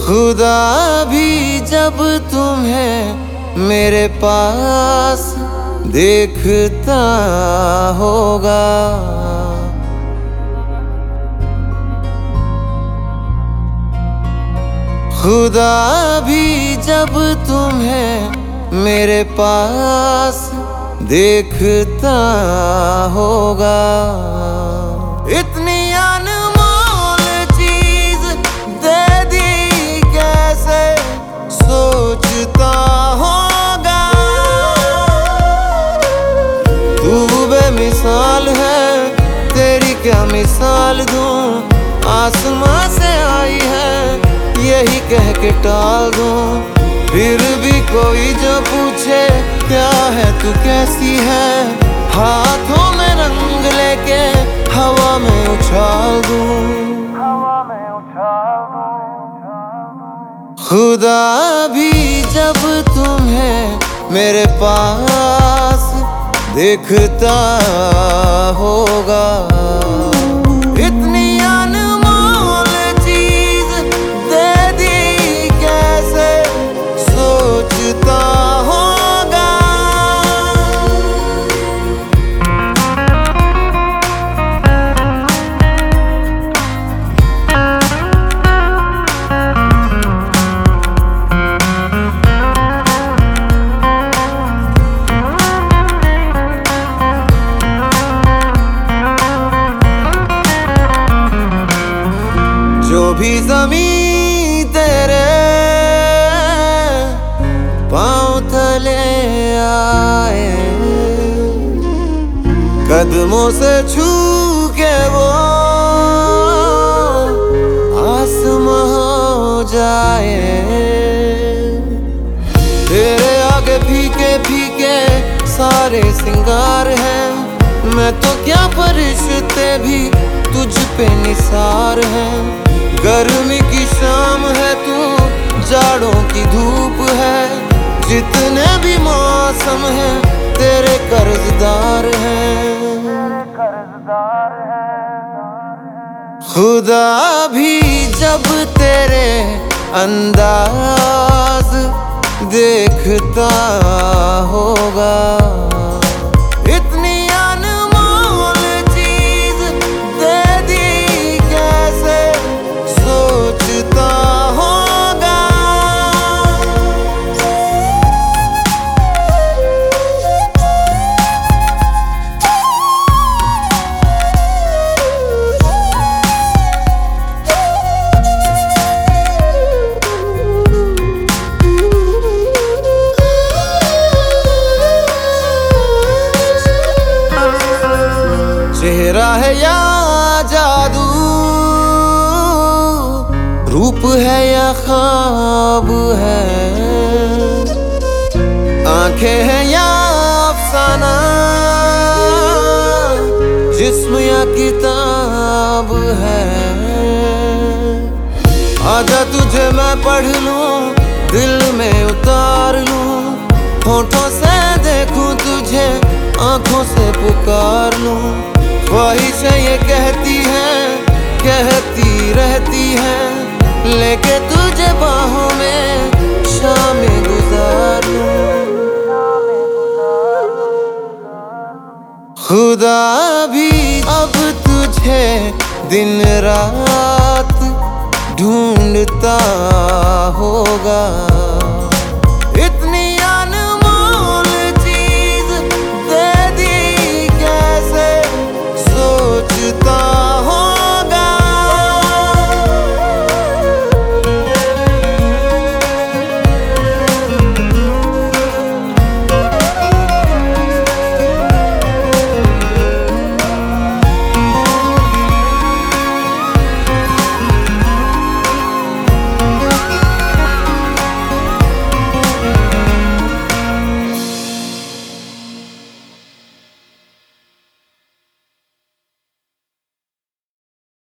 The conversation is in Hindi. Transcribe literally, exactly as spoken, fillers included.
खुदा भी जब तुम्हें मेरे पास देखता होगा। खुदा भी जब तुम्हें मेरे पास देखता होगा। इतनी अनमोल चीज दे दी कैसे सोचता होगा। तू बेमिसाल है, तेरी क्या मिसाल दूं। आसमां से आई है यही कह के टाल दूं। फिर भी कोई जो पूछे क्या है तू कैसी है, हाथों में रंग लेके हवा में उछाल दूं। खुदा भी जब तुम्हें मेरे पास देखता होगा। इतनी अनमोल चीज दे दी कैसे सोचता होगा। जो भी ज़मीं तेरे पाँव तले आए, कदमों से छू के वो आसमां हो जाए। तेरे आगे फीके फीके सारे सिंगार हैं, मैं तो क्या फरिश्ते भी तुझ पे निसार हैं। गर्मी की शाम है तू, जाड़ों की धूप है, जितने भी मौसम हैं तेरे कर्जदार हैं। खुदा भी जब तेरे अंदाज देखता होगा। इतनी अनमोल चीज दे दी कैसे सोचता होगा। चेहरा है या जादू, रूप है या ख्वाब है, आंखें हैं या अफसाना, जिस्म या किताब है। आजा तुझे मैं पढ़ लूं, दिल में उतार लूं, होठों से देखूं तुझे, आंखों से पुकार लूं। ख्वाहिशें ये कहती हैं, कहती रहती हैं, लेके तुझे बाहों में शामें गुजार लूं। खुदा भी अब तुझे दिन रात ढूंढता होगा।